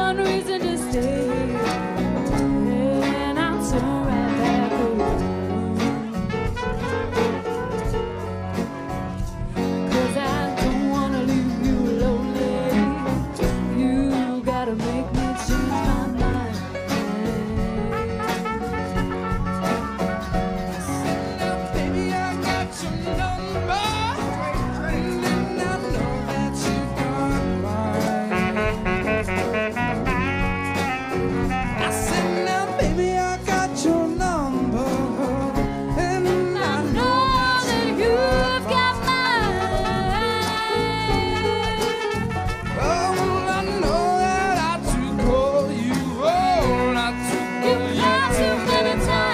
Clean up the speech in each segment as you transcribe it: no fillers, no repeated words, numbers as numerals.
one reason to stay here, and I'll turn right back around. 'Cause I don't wanna leave you lonely. You gotta make me change my mind. Baby, I got your number, and I know that you got mine. I said, now, baby, I got your number, and I know that You've got mine. oh, I know that I took all you, oh, I took all You've you. got too many times.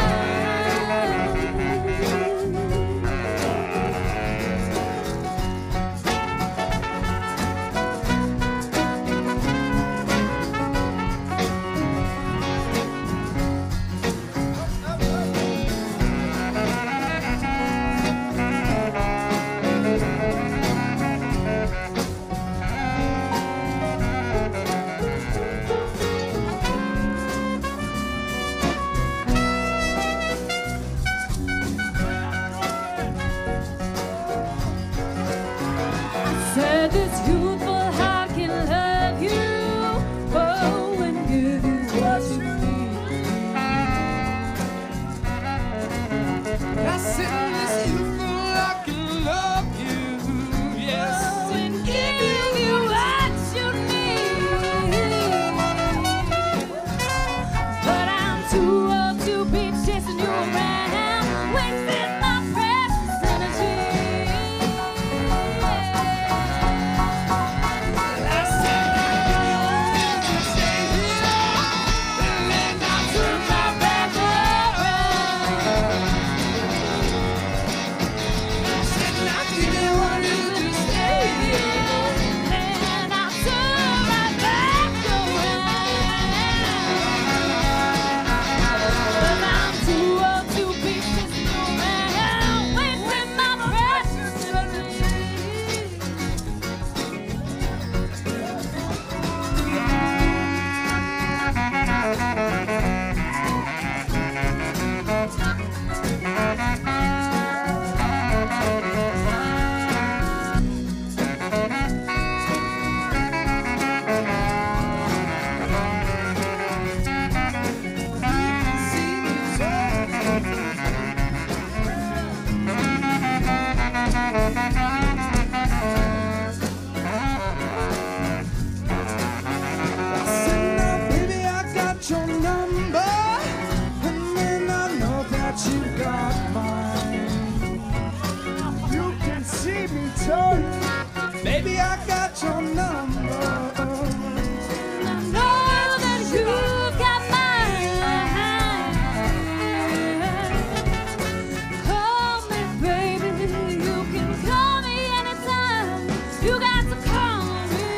Said this youthful heart can love you, oh, and give you what you need. I said, this you feel I can love you, yes, Oh, and give you what you need. But I'm too old to be chasing you around, wasting my precious energy. I said, you stay here, and then I turn my back around. I said, now give me one reason to stay here. And I'll turn right back around. 'Cause I'm too old to be chasing you around, wasting my precious energy. I said, now, baby, I got your number, and then I know that you got mine. You can see me turn, baby, I got your number. I know that you've got mine. Call me, baby. You can call me anytime. You got to call me.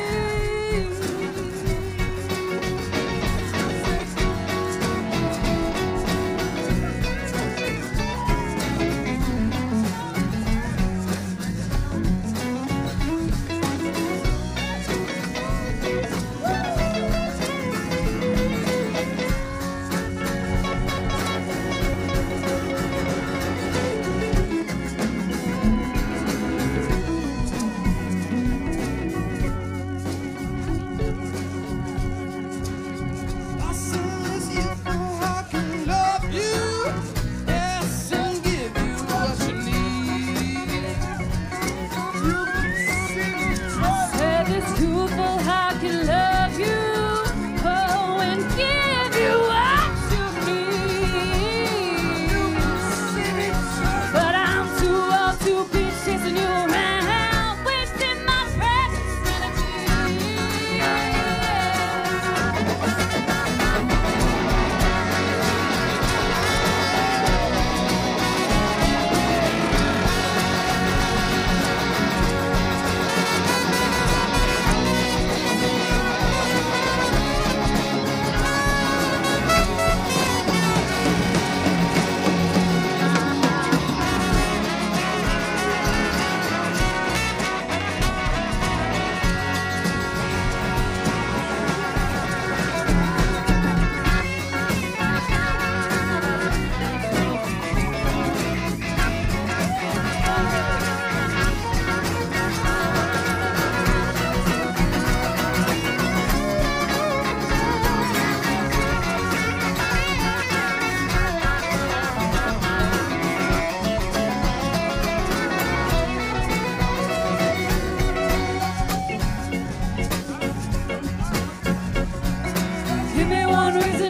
one reason